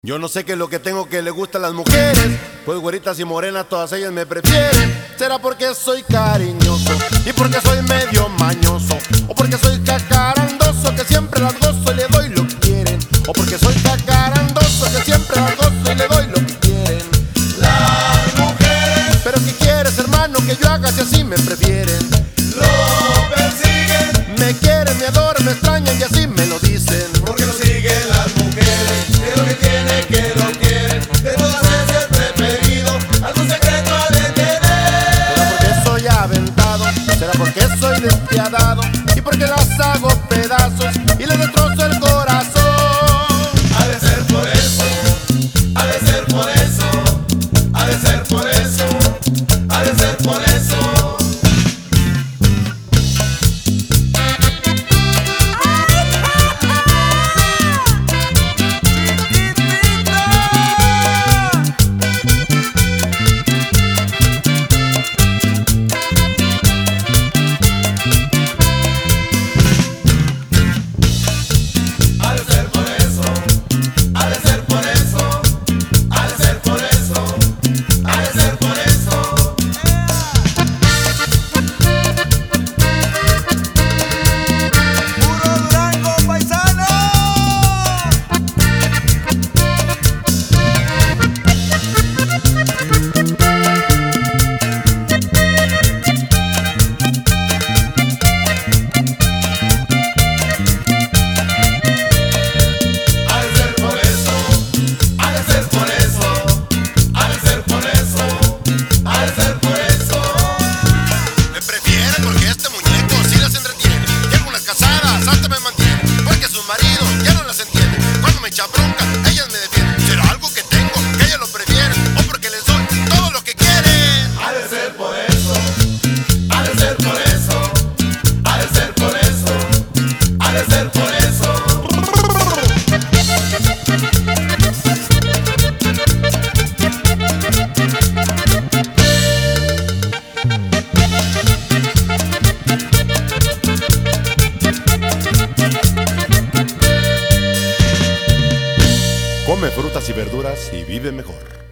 Yo no sé qué es lo que tengo que le gusta a las mujeres, pues güeritas y morenas todas ellas me prefieren. ¿Será porque soy cariñoso y porque soy medio mañoso? ¿O porque soy cacarandoso que siempre las gozo y le doy lo que quieren? ¿O porque soy cacarandoso que siempre las gozo y le doy lo que quieren? Las mujeres, pero ¿qué quieres, hermano, que yo haga si así me prefieren? lo persiguen, Me quieren, me adoran, me extrañan y así me lo dicen. porque lo siguen las mujeres. Es lo que tiene, que lo quieren. De todas es el preferido, algún secreto ha de tener. ¿Será porque soy aventado? ¿Será porque soy despiadado? ¿Y porque las hago pedazos y les destrozo el corazón? Ha de ser por eso, ha de ser por eso, ha de ser por eso, ha de ser por eso. Come frutas y verduras y vive mejor.